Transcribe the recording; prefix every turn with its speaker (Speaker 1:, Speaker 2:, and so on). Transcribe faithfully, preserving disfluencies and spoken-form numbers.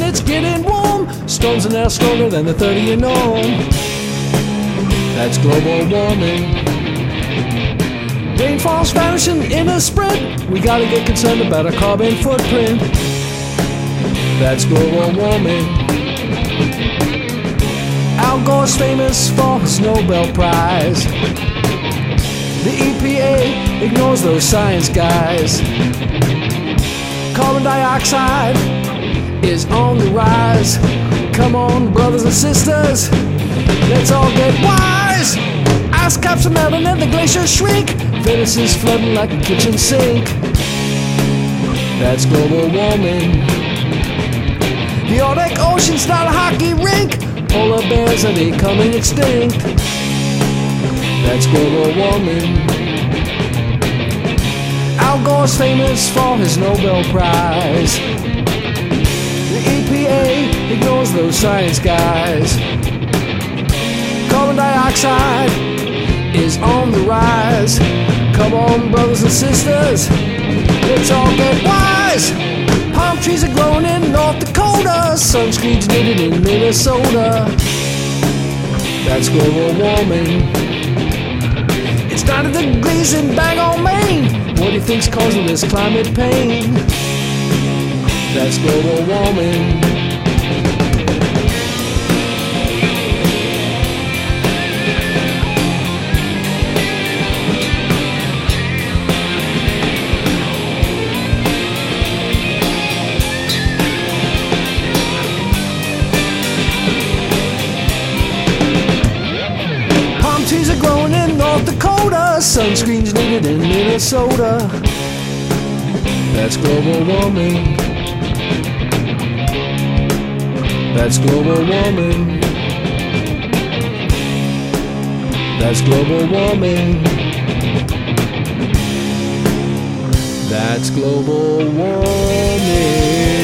Speaker 1: it's getting warm. Storms are now stronger than the thirty-year norm. That's global warming. Rainfall's vanishing in a sprint. We gotta get concerned about our carbon footprint. That's global warming. Al Gore's famous for his Nobel Prize. The E P A ignores those science guys. Carbon dioxide is on the rise. Come on, brothers and sisters, let's all get wise. Ice caps are melting and the glaciers shrink. Venice is flooding like a kitchen sink. That's global warming. The Arctic Ocean's not a hockey rink. Polar bears are becoming extinct. That's global warming. Al Gore's famous for his Nobel Prize. The E P A ignores those science guys. Carbon dioxide is on the rise. Come on, brothers and sisters, let's all get wise. Palm trees are growing in North Dakota. Sunscreen's needed in Minnesota. That's global warming. It's ninety degrees in Bangor, Maine. What do you think's causing this climate pain? That's global warming. Trees are growing in North Dakota. Sunscreen's needed in Minnesota. That's global warming. That's global warming. That's global warming. That's global warming.